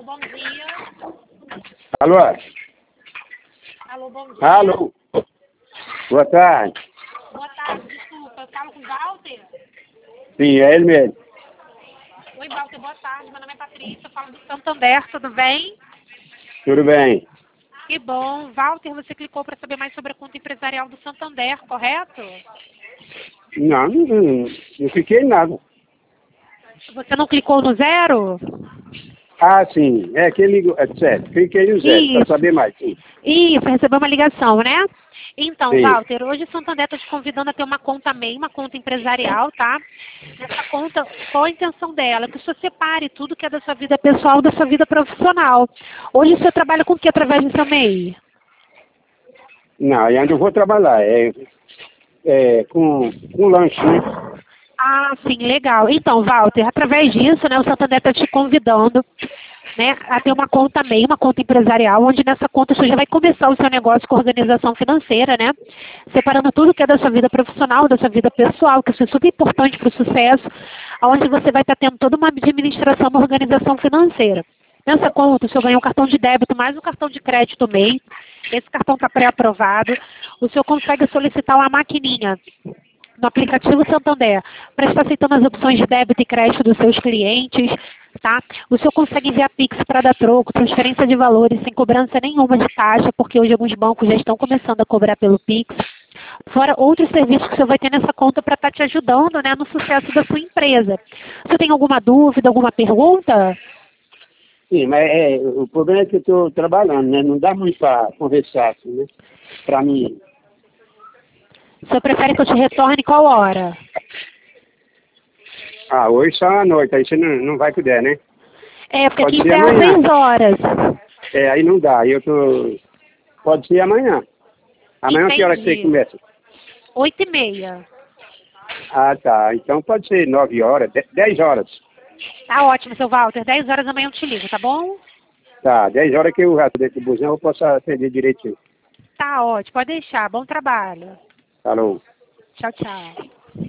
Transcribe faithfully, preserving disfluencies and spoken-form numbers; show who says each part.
Speaker 1: bom dia.
Speaker 2: Alô?
Speaker 1: Alô, bom dia.
Speaker 2: Alô? Boa tarde.
Speaker 1: Boa tarde, desculpa. Eu falo com o Walter?
Speaker 2: Sim, é ele mesmo.
Speaker 1: Oi, Walter, boa tarde. Meu nome é Patrícia, eu falo do Santander, tudo bem?
Speaker 2: Tudo bem?
Speaker 1: Que bom. Walter, você clicou para saber mais sobre a conta empresarial do Santander, correto?
Speaker 2: Não, não, não fiquei nada.
Speaker 1: Você não clicou no zero?
Speaker 2: Ah, sim. É, quem ligou. É, certo. Cliquei no zero, para
Speaker 1: Isso.
Speaker 2: saber mais, sim.
Speaker 1: Isso, recebeu uma ligação, né? Então,
Speaker 2: Sim.
Speaker 1: Walter, hoje o Santander está te convidando a ter uma conta MEI, uma conta empresarial, tá? Nessa conta, qual a intenção dela? Que você separe tudo que é da sua vida pessoal da sua vida profissional. Hoje você trabalha com o que através do seu MEI?
Speaker 2: Não, aí onde eu vou trabalhar. É, é com, com lanche, né?
Speaker 1: Ah, sim, legal. Então, Walter, através disso, né, o Santander está te convidando, né, a ter uma conta MEI, uma conta empresarial, onde nessa conta você já vai começar o seu negócio com organização financeira, né, separando tudo que é da sua vida profissional, da sua vida pessoal, que isso é super importante para o sucesso, onde você vai estar tendo toda uma administração, uma organização financeira. Nessa conta, o senhor ganha um cartão de débito mais um cartão de crédito MEI, esse cartão está pré-aprovado, o senhor consegue solicitar uma maquininha no aplicativo Santander, para estar aceitando as opções de débito e crédito dos seus clientes, tá? O senhor consegue enviar Pix para dar troco, transferência de valores sem cobrança nenhuma de taxa, porque hoje alguns bancos já estão começando a cobrar pelo Pix. Fora outros serviços que o senhor vai ter nessa conta para estar te ajudando, né, no sucesso da sua empresa. Você tem alguma dúvida, alguma pergunta?
Speaker 2: Sim, mas é, o problema é que eu estou trabalhando, né? Não dá muito para conversar, assim, né? Para mim.
Speaker 1: O senhor prefere que eu te retorne qual hora?
Speaker 2: Ah, hoje só à noite, aí você não, não vai puder, né?
Speaker 1: É, porque
Speaker 2: Pode
Speaker 1: aqui
Speaker 2: ser
Speaker 1: encerra às
Speaker 2: amanhã.
Speaker 1: seis horas.
Speaker 2: É, aí não dá. Aí eu tô. Pode ser amanhã. Amanhã que hora que você
Speaker 1: Entendi.
Speaker 2: começa?
Speaker 1: Oito e meia.
Speaker 2: Ah, tá. Então pode ser nove horas, de- dez horas.
Speaker 1: Tá ótimo, seu Walter. Dez horas da manhã eu te ligo, tá bom?
Speaker 2: Tá, dez horas que eu já dentro do busão eu posso atender direitinho.
Speaker 1: Tá ótimo, pode deixar. Bom trabalho.
Speaker 2: Falou.
Speaker 1: Tchau, tchau.